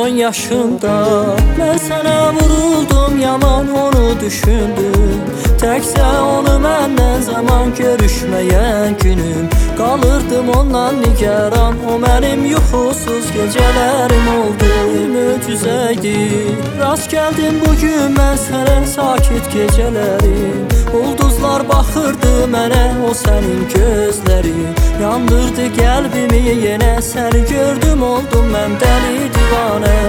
Cavan yaşında mən sənə vuruldum, yaman onu düşündüm. Təkcə onu məndən zaman görüşməyən günüm. Qalırdım ondan nigaran, o mənim yuxusuz gecələrim oldu. Bir möcüzəydi, rast gəldim bugün mən sənə sakit gecələrim. Ulduzlar baxırdı mənə, o sənin gözlərin. Yandırdı qəlbimi yenə, səni gördüm oldum mən dəli divanə.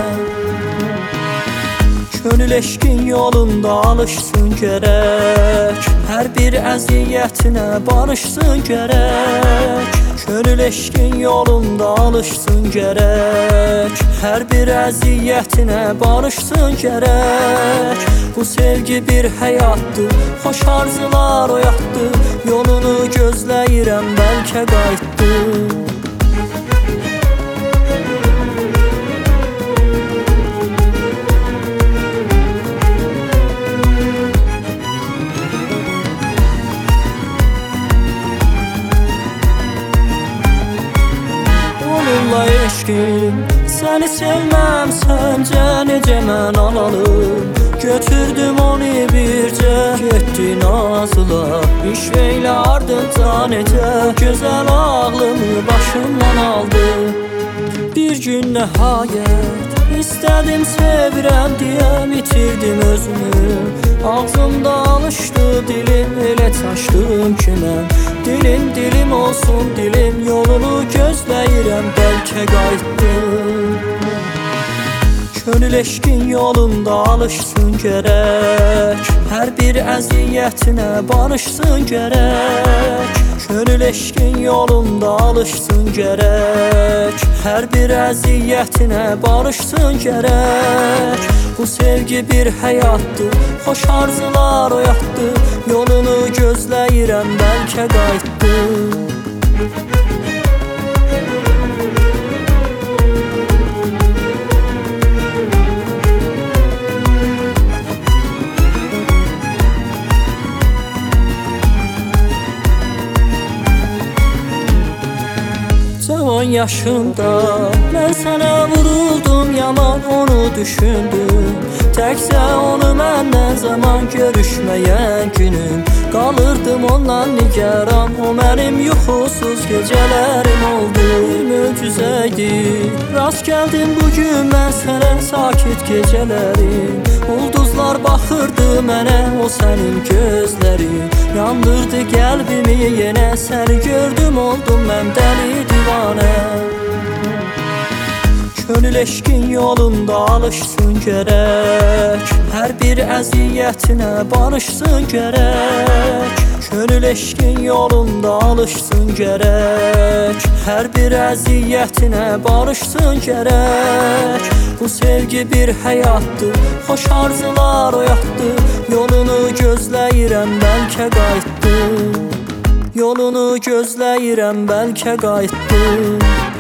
Könül eşqin yolunda alışsın gərək, hər bir əziyyətinə barışsın gərək. Könül eşqin yolunda alışsın gərək, hər bir əziyyətinə barışsın gərək. Bu sevgi bir həyatdır, xoş arzular oyatdı. Yolunu gözləyirəm, bəlkə qayıtdı. Eşqim, səni sevməm, səncə necə mən alalım? Götürdüm onu bircə, getdi nazıla. İşveylə ardınca necə gözəl ağlımı başımdan aldı. Bir gün nəhayət istədim sevirəm deyə itirdim özümü. Ağzımda alışdı dilim, elə çaşdım ki mən. Dilim dilim olsun dilim, yolunu gözləyirəm, bəlkə qayıtdı. Könül eşqin yolunda alışsın gərək, hər bir əziyyətinə barışsın gərək. Könül eşqin yolunda alışsın gərək, hər bir əziyyətinə barışsın gərək. Bu sevgi bir həyatdır, xoş arzular oyatdı. Yolunu gözləyirəm, bəlkə qayıtdı. Cavan yaşında mən sənə vuruldum, yaman onu düşündüm. Təkcə onu məndən zaman görüşməyən günüm. Qalırdım ondan nigaran, o mənim yuxusuz gecələrim oldu. Bir möcüzəydi, rast gəldim bugün mən sənə sakit gecələrim. Ulduzlar baxırdı mənə, o sənin gözlərin. Yandırdı qəlbimi yenə, səni gördüm oldum mən dəli divanə. Könül eşqin yolunda alışsın gərək, hər bir əziyyətinə barışsın gərək. Könül eşqin yolunda alışsın gərək, hər bir əziyyətinə barışsın gərək. Bu sevgi bir həyatdır, xoş arzular oyatdı. Yolunu gözləyirəm, bəlkə qayıtdı. Yolunu gözləyirəm, bəlkə qayıtdı.